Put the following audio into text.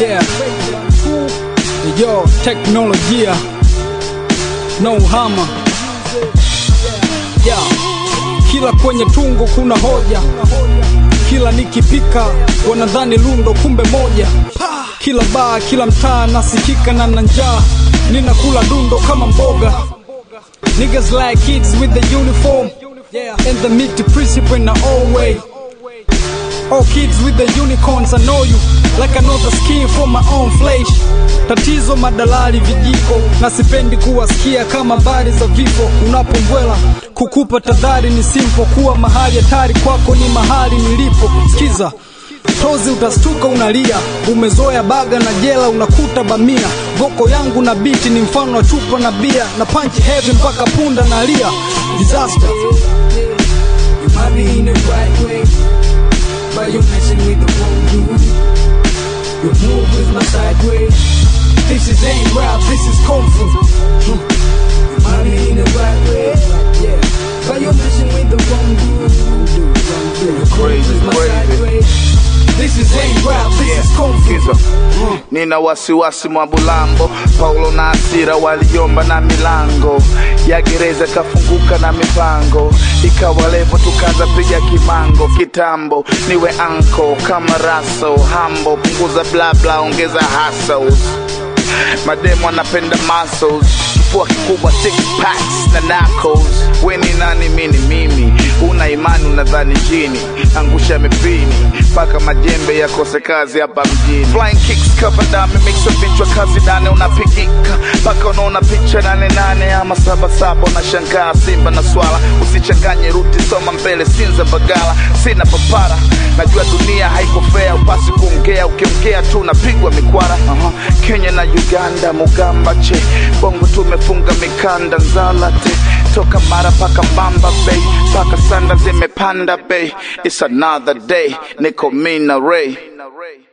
Yeah. Yo, teknolojia no hammer. Yeah. Kila kwenye tungo kuna hoja. Kila nikipika wanadhani lundo kumbe moja. Kila baa, kila mtaa nasikika na njaa. Ninakula dundo kama mboga. Niggas like kids with the uniform. And the meat principle in the old way. All kids with the unicorns, I know you like I know the skin from my own flesh. Tatizo madalali vijiko, na sipendi kuwasikia kama habari za vifo. Unapombwela kukupa tadhari ni simple, kuwa mahali hatari kwako ni mahali nilipo. Sikiza tozi utastuka unalia, umezoea baga na jela unakuta bamia. Goko yangu na biti ni mfano wa chupa na bia, na punch heavy mpaka punda nalia. Disaster. You might be in the right way, but you're messing with the wrong dude. Your move is my sideways. This is ain't rap, this is kung fu. You might be in the right way, yeah, but you're messing with the wrong dude. Your crazy, move is my sideways. This is ain't rap, this is kung fu. Nina wasiwasi mwabulambo, Paulo na Asira waliomba na milango ya gereza kafunguka na mipango, ikawa levo tukaanza piga kimango. Kitambo niwe anko kama raso hambo, punguza bla bla ongeza hustles. Mademo anapenda muscles, kifua kikubwa six packs na knuckles. Weni nani mimi, una imani unadhani jini, angusha mipini paka majembe yakose kazi hapa mjini. Flying kicks cover dame mixa vichwa kazi dane unapigika, paka unaona picha 88 ama 77 unashangaa simba na swala. Usichanganye ruti soma mbele Sinza Bagala, sina papara najua dunia haiko fair, upasi kuongea ukiongea tu unapigwa mikwara. Kenya na Uganda Mugamba che, bongo tumefunga mikanda nzalate, toka Mara paka Mbamba Bay, paka Sanda zimepanda Bay. It's another day, Niko Mina Ray.